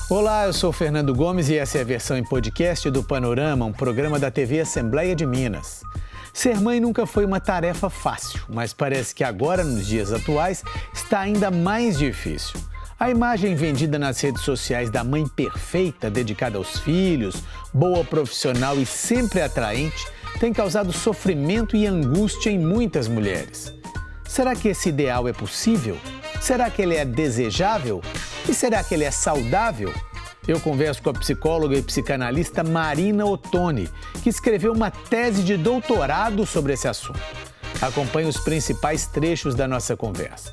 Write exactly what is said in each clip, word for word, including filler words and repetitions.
Olá, eu sou Fernando Gomes e essa é a versão em podcast do Panorama, um programa da T V Assembleia de Minas. Ser mãe nunca foi uma tarefa fácil, mas parece que agora, nos dias atuais, está ainda mais difícil. A imagem vendida nas redes sociais da mãe perfeita, dedicada aos filhos, boa profissional e sempre atraente, tem causado sofrimento e angústia em muitas mulheres. Será que esse ideal é possível? Será que ele é desejável? E será que ele é saudável? Eu converso com a psicóloga e psicanalista Marina Ottoni, que escreveu uma tese de doutorado sobre esse assunto. Acompanhe os principais trechos da nossa conversa.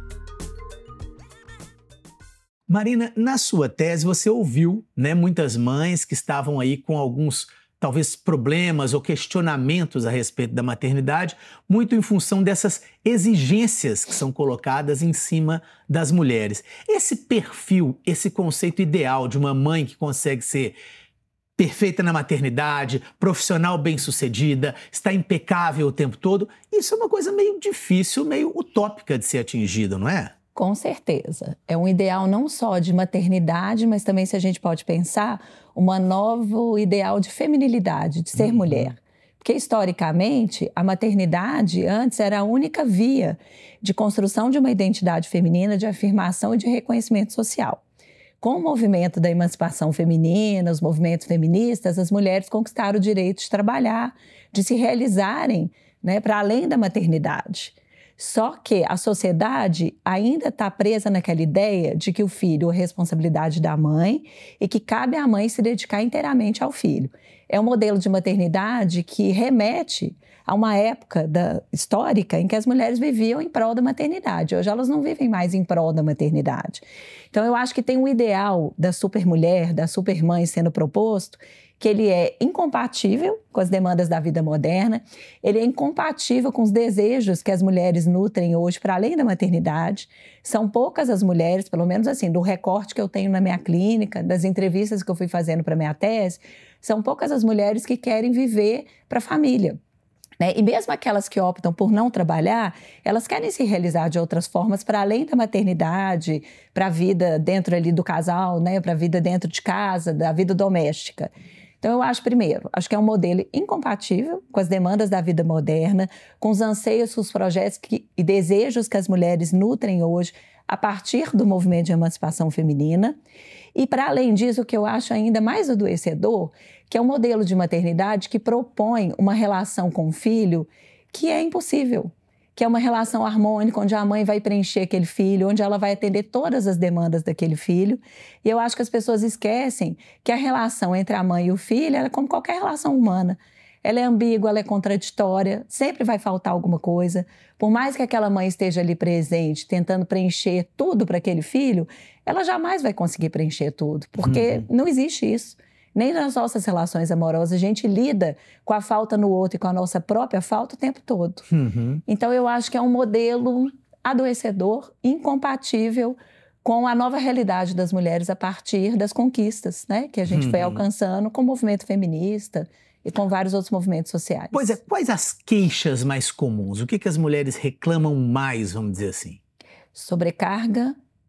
Marina, na sua tese você ouviu, né, muitas mães que estavam aí com alguns, talvez, problemas ou questionamentos a respeito da maternidade, muito em função dessas exigências que são colocadas em cima das mulheres. Esse perfil, esse conceito ideal de uma mãe que consegue ser perfeita na maternidade, profissional bem-sucedida, está impecável o tempo todo, isso é uma coisa meio difícil, meio utópica de ser atingida, não é? Com certeza. É um ideal não só de maternidade, mas também, se a gente pode pensar, um novo ideal de feminilidade, de ser uhum. mulher. Porque, historicamente, a maternidade antes era a única via de construção de uma identidade feminina, de afirmação e de reconhecimento social. Com o movimento da emancipação feminina, os movimentos feministas, as mulheres conquistaram o direito de trabalhar, de se realizarem, né, para além da maternidade. Só que a sociedade ainda está presa naquela ideia de que o filho é responsabilidade da mãe e que cabe à mãe se dedicar inteiramente ao filho. É um modelo de maternidade que remete a uma época da, histórica em que as mulheres viviam em prol da maternidade. Hoje elas não vivem mais em prol da maternidade. Então eu acho que tem um ideal da supermulher, da supermãe sendo proposto, que ele é incompatível com as demandas da vida moderna, ele é incompatível com os desejos que as mulheres nutrem hoje para além da maternidade. São poucas as mulheres, pelo menos assim, do recorte que eu tenho na minha clínica, das entrevistas que eu fui fazendo para minha tese, são poucas as mulheres que querem viver para a família. Né? E mesmo aquelas que optam por não trabalhar, elas querem se realizar de outras formas para além da maternidade, para a vida dentro ali do casal, né? Para a vida dentro de casa, da vida doméstica. Então, eu acho, primeiro, acho que é um modelo incompatível com as demandas da vida moderna, com os anseios, com os projetos que, e desejos que as mulheres nutrem hoje a partir do movimento de emancipação feminina. E, para além disso, o que eu acho ainda mais adoecedor, que é um modelo de maternidade que propõe uma relação com o filho que é impossível, que é uma relação harmônica, onde a mãe vai preencher aquele filho, onde ela vai atender todas as demandas daquele filho. E eu acho que as pessoas esquecem que a relação entre a mãe e o filho é como qualquer relação humana. Ela é ambígua, ela é contraditória, sempre vai faltar alguma coisa. Por mais que aquela mãe esteja ali presente, tentando preencher tudo para aquele filho, ela jamais vai conseguir preencher tudo, porque uhum. não existe isso. Nem nas nossas relações amorosas a gente lida com a falta no outro e com a nossa própria falta o tempo todo. Uhum. Então eu acho que é um modelo adoecedor, incompatível com a nova realidade das mulheres a partir das conquistas, né, que a gente uhum. foi alcançando com o movimento feminista e com vários outros movimentos sociais. Pois é, quais as queixas mais comuns? O que, que as mulheres reclamam mais, vamos dizer assim? Sobrecarga,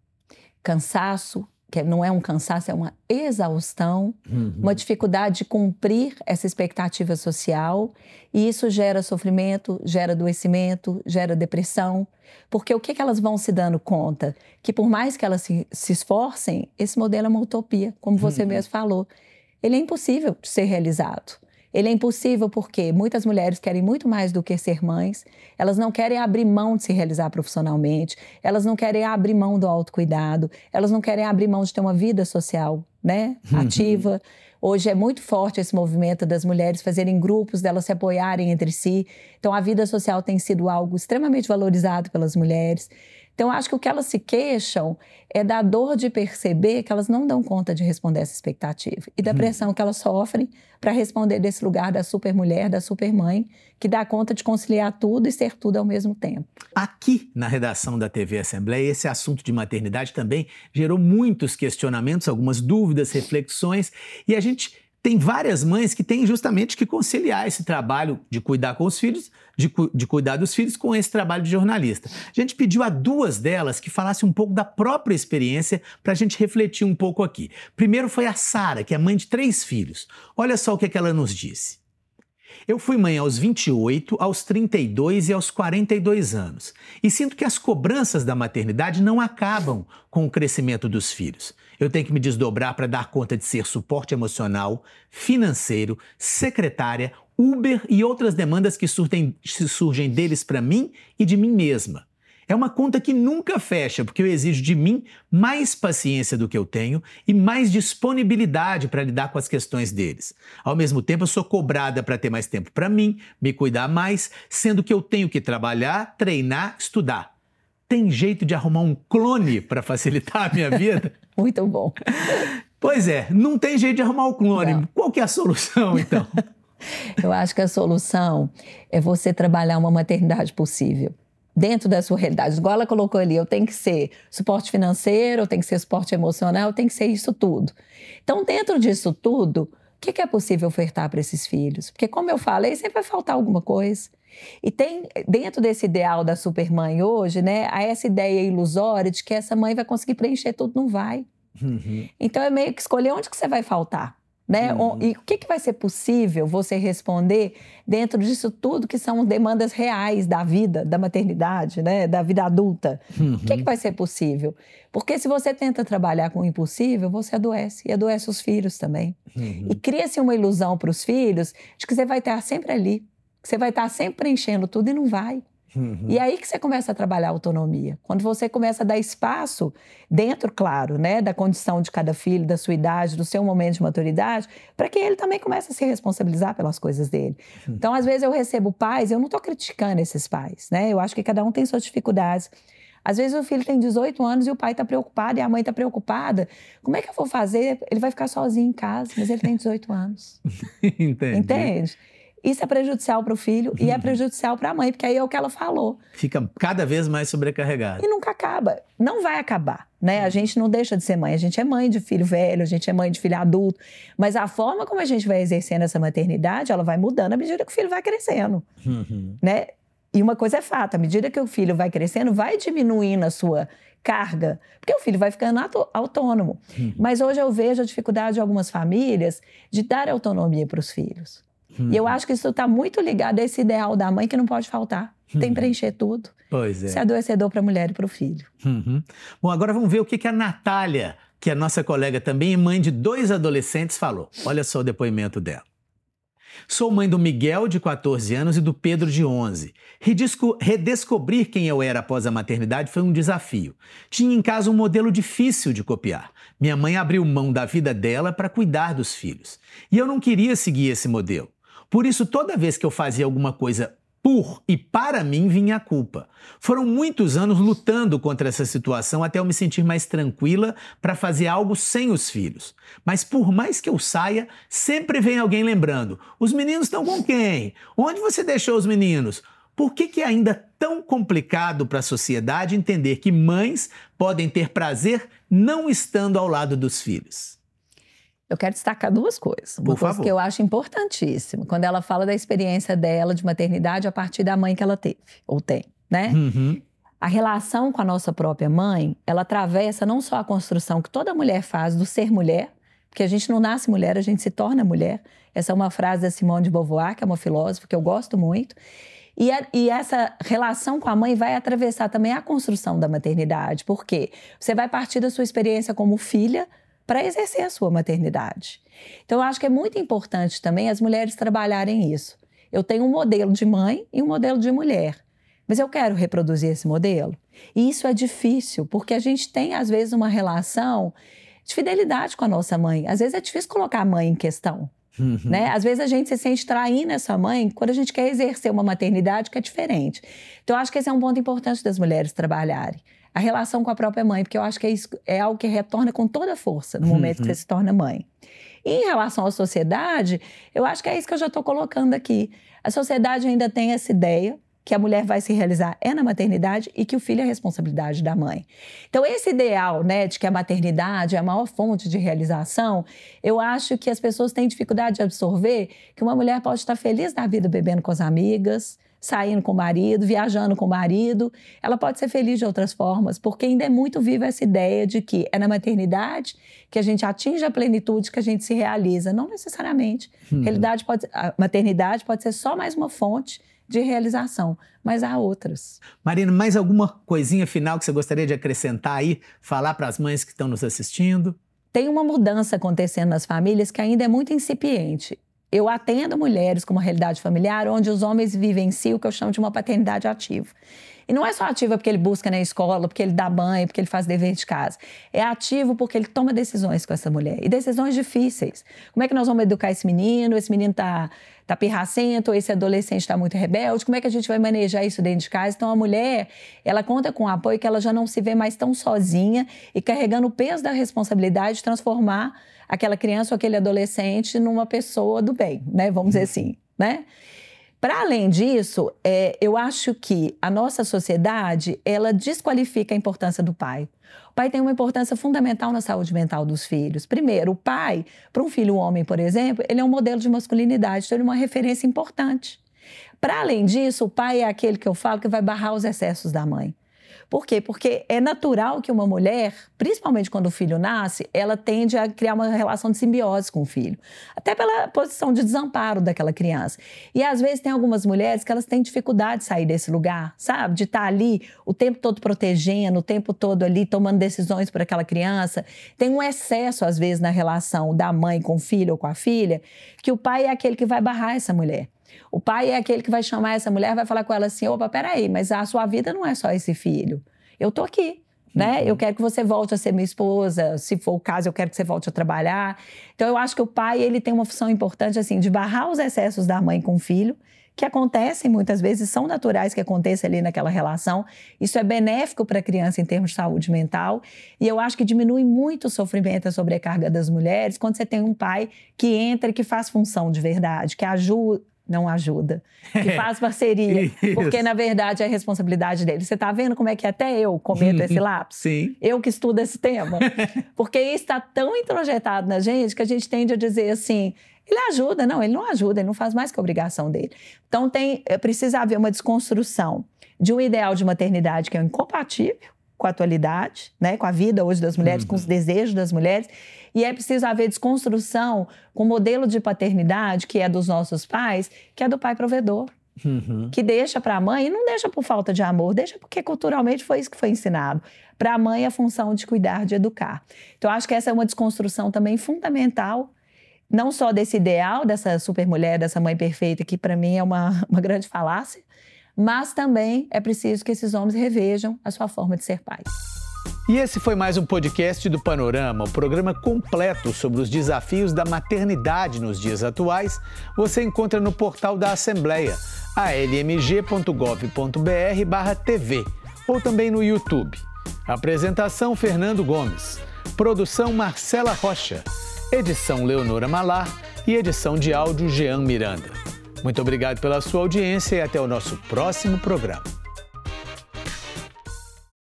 cansaço, que não é um cansaço, é uma exaustão, uhum. uma dificuldade de cumprir essa expectativa social, e isso gera sofrimento, gera adoecimento, gera depressão, porque o que, que elas vão se dando conta? Que por mais que elas se, se esforcem, esse modelo é uma utopia, como você uhum. mesmo falou. Ele é impossível de ser realizado. Ele é impossível porque muitas mulheres querem muito mais do que ser mães, elas não querem abrir mão de se realizar profissionalmente, elas não querem abrir mão do autocuidado, elas não querem abrir mão de ter uma vida social, né, ativa. Hoje é muito forte esse movimento das mulheres fazerem grupos, delas se apoiarem entre si. Então a vida social tem sido algo extremamente valorizado pelas mulheres. Então, acho que o que elas se queixam é da dor de perceber que elas não dão conta de responder essa expectativa e da pressão que elas sofrem para responder desse lugar da supermulher, da supermãe, que dá conta de conciliar tudo e ser tudo ao mesmo tempo. Aqui, na redação da T V Assembleia, esse assunto de maternidade também gerou muitos questionamentos, algumas dúvidas, reflexões, e a gente tem várias mães que têm justamente que conciliar esse trabalho de cuidar com os filhos, de, cu de cuidar dos filhos com esse trabalho de jornalista. A gente pediu a duas delas que falassem um pouco da própria experiência para a gente refletir um pouco aqui. Primeiro foi a Sara, que é mãe de três filhos. Olha só o que, é que ela nos disse. Eu fui mãe aos vinte e oito, aos trinta e dois e aos quarenta e dois anos. E sinto que as cobranças da maternidade não acabam com o crescimento dos filhos. Eu tenho que me desdobrar para dar conta de ser suporte emocional, financeiro, secretária, Uber e outras demandas que surgem, surgem deles para mim e de mim mesma. É uma conta que nunca fecha, porque eu exijo de mim mais paciência do que eu tenho e mais disponibilidade para lidar com as questões deles. Ao mesmo tempo, eu sou cobrada para ter mais tempo para mim, me cuidar mais, sendo que eu tenho que trabalhar, treinar, estudar. Tem jeito de arrumar um clone para facilitar a minha vida? Muito bom. Pois é, não tem jeito de arrumar o clone. Não. Qual que é a solução, então? Eu acho que a solução é você trabalhar uma maternidade possível. Dentro da sua realidade, igual ela colocou ali, eu tenho que ser suporte financeiro, eu tenho que ser suporte emocional, eu tenho que ser isso tudo. Então, dentro disso tudo, o que, que é possível ofertar para esses filhos? Porque, como eu falei, sempre vai faltar alguma coisa. E tem, dentro desse ideal da supermãe hoje, né, há essa ideia ilusória de que essa mãe vai conseguir preencher tudo, não vai. Uhum. Então, é meio que escolher onde que você vai faltar. Né? Uhum. E o que, que vai ser possível você responder dentro disso tudo que são demandas reais da vida, da maternidade, né? Da vida adulta? Uhum. O que, que vai ser possível? Porque se você tenta trabalhar com o impossível, você adoece, e adoece os filhos também. Uhum. E cria-se uma ilusão para os filhos de que você vai estar sempre ali, que você vai estar sempre preenchendo tudo e não vai. Uhum. E aí que você começa a trabalhar a autonomia. Quando você começa a dar espaço dentro, claro, né, da condição de cada filho, da sua idade, do seu momento de maturidade, para que ele também comece a se responsabilizar pelas coisas dele. Uhum. Então, às vezes eu recebo pais, eu não estou criticando esses pais, né? Eu acho que cada um tem suas dificuldades. Às vezes o filho tem dezoito anos e o pai está preocupado e a mãe está preocupada. Como é que eu vou fazer? Ele vai ficar sozinho em casa, mas ele tem dezoito anos. Entendi. Entende? Isso é prejudicial para o filho e é prejudicial para a mãe, porque aí é o que ela falou. Fica cada vez mais sobrecarregado. E nunca acaba. Não vai acabar, né? A gente não deixa de ser mãe. A gente é mãe de filho velho, a gente é mãe de filho adulto. Mas a forma como a gente vai exercendo essa maternidade, ela vai mudando à medida que o filho vai crescendo. Uhum. Né? E uma coisa é fato, à medida que o filho vai crescendo, vai diminuindo a sua carga, porque o filho vai ficando autônomo. Uhum. Mas hoje eu vejo a dificuldade de algumas famílias de dar autonomia para os filhos. Uhum. E eu acho que isso está muito ligado a esse ideal da mãe que não pode faltar. Uhum. Tem que preencher tudo. Pois é. Isso é adoecedor para a mulher e para o filho. Uhum. Bom, agora vamos ver o que, que a Natália, que é nossa colega também e mãe de dois adolescentes, falou. Olha só o depoimento dela. Sou mãe do Miguel, de quatorze anos, e do Pedro, de onze. Redesco- redescobrir quem eu era após a maternidade foi um desafio. Tinha em casa um modelo difícil de copiar. Minha mãe abriu mão da vida dela para cuidar dos filhos. E eu não queria seguir esse modelo. Por isso, toda vez que eu fazia alguma coisa por e para mim, vinha a culpa. Foram muitos anos lutando contra essa situação até eu me sentir mais tranquila para fazer algo sem os filhos. Mas por mais que eu saia, sempre vem alguém lembrando. Os meninos estão com quem? Onde você deixou os meninos? Por que que é ainda tão complicado para a sociedade entender que mães podem ter prazer não estando ao lado dos filhos? Eu quero destacar duas coisas. Uma Por coisa favor. que eu acho importantíssima, quando ela fala da experiência dela de maternidade a partir da mãe que ela teve, ou tem, né? Uhum. A relação com a nossa própria mãe, ela atravessa não só a construção que toda mulher faz do ser mulher, porque a gente não nasce mulher, a gente se torna mulher. Essa é uma frase da Simone de Beauvoir, que é uma filósofa que eu gosto muito. E, a, e essa relação com a mãe vai atravessar também a construção da maternidade. Por quê? Você vai partir da sua experiência como filha para exercer a sua maternidade. Então, eu acho que é muito importante também as mulheres trabalharem isso. Eu tenho um modelo de mãe e um modelo de mulher, mas eu quero reproduzir esse modelo. E isso é difícil, porque a gente tem, às vezes, uma relação de fidelidade com a nossa mãe. Às vezes é difícil colocar a mãe em questão. Uhum. Né? Às vezes a gente se sente traindo essa mãe quando a gente quer exercer uma maternidade que é diferente. Então, eu acho que esse é um ponto importante das mulheres trabalharem. A relação com a própria mãe, porque eu acho que é, isso, é algo que retorna com toda a força no momento uhum. que você se torna mãe. E em relação à sociedade, eu acho que é isso que eu já estou colocando aqui. A sociedade ainda tem essa ideia que a mulher vai se realizar é na maternidade e que o filho é responsabilidade da mãe. Então, esse ideal, né, de que a maternidade é a maior fonte de realização, eu acho que as pessoas têm dificuldade de absorver que uma mulher pode estar feliz na vida bebendo com as amigas, saindo com o marido, viajando com o marido. Ela pode ser feliz de outras formas, porque ainda é muito viva essa ideia de que é na maternidade que a gente atinge a plenitude, que a gente se realiza. Não necessariamente. Hum. Realidade pode, a maternidade pode ser só mais uma fonte de realização, mas há outras. Marina, mais alguma coisinha final que você gostaria de acrescentar aí, falar para as mães que estão nos assistindo? Tem uma mudança acontecendo nas famílias que ainda é muito incipiente. Eu atendo mulheres com uma realidade familiar onde os homens vivem em si o que eu chamo de uma paternidade ativa. E não é só ativa porque ele busca na escola, porque ele dá banho, porque ele faz dever de casa. É ativo porque ele toma decisões com essa mulher. E decisões difíceis. Como é que nós vamos educar esse menino? Esse menino está tá pirracento, esse adolescente está muito rebelde. Como é que a gente vai manejar isso dentro de casa? Então, a mulher, ela conta com o apoio que ela já não se vê mais tão sozinha e carregando o peso da responsabilidade de transformar aquela criança ou aquele adolescente numa pessoa do bem, né? Vamos dizer assim, né? Para além disso, é, eu acho que a nossa sociedade, ela desqualifica a importância do pai. O pai tem uma importância fundamental na saúde mental dos filhos. Primeiro, o pai, para um filho homem, por exemplo, ele é um modelo de masculinidade, então ele é uma referência importante. Para além disso, o pai é aquele que eu falo que vai barrar os excessos da mãe. Por quê? Porque é natural que uma mulher, principalmente quando o filho nasce, ela tende a criar uma relação de simbiose com o filho. Até pela posição de desamparo daquela criança. E às vezes tem algumas mulheres que elas têm dificuldade de sair desse lugar, sabe? De estar ali o tempo todo protegendo, o tempo todo ali tomando decisões por aquela criança. Tem um excesso, às vezes, na relação da mãe com o filho ou com a filha, que o pai é aquele que vai barrar essa mulher. O pai é aquele que vai chamar essa mulher, vai falar com ela assim, opa, peraí, mas a sua vida não é só esse filho. Eu tô aqui, né? Uhum. Eu quero que você volte a ser minha esposa, se for o caso, eu quero que você volte a trabalhar. Então, eu acho que o pai, ele tem uma função importante, assim, de barrar os excessos da mãe com o filho, que acontecem muitas vezes, são naturais que aconteça ali naquela relação. Isso é benéfico para a criança em termos de saúde mental. E eu acho que diminui muito o sofrimento e a sobrecarga das mulheres quando você tem um pai que entra e que faz função de verdade, que ajuda... Não ajuda, que faz parceria, porque na verdade é a responsabilidade dele. Você está vendo como é que até eu cometo esse lapso? Sim. Eu que estudo esse tema. Porque isso está tão introjetado na gente que a gente tende a dizer assim, ele ajuda. Não, ele não ajuda, ele não faz mais que a obrigação dele. Então tem, precisa haver uma desconstrução de um ideal de maternidade que é incompatível com a atualidade, né, com a vida hoje das mulheres, uhum. com os desejos das mulheres. E é preciso haver desconstrução com o modelo de paternidade, que é dos nossos pais, que é do pai provedor. Uhum. Que deixa para a mãe, e não deixa por falta de amor, deixa porque culturalmente foi isso que foi ensinado. Para a mãe, a função de cuidar, de educar. Então, acho que essa é uma desconstrução também fundamental, não só desse ideal, dessa supermulher, dessa mãe perfeita, que para mim é uma, uma grande falácia, mas também é preciso que esses homens revejam a sua forma de ser pais. E esse foi mais um podcast do Panorama, o programa completo sobre os desafios da maternidade nos dias atuais. Você encontra no portal da Assembleia, a l m g ponto gov ponto b r barra t v, ou também no YouTube. Apresentação Fernando Gomes, produção Marcela Rocha, edição Leonora Malar e edição de áudio Jean Miranda. Muito obrigado pela sua audiência e até o nosso próximo programa.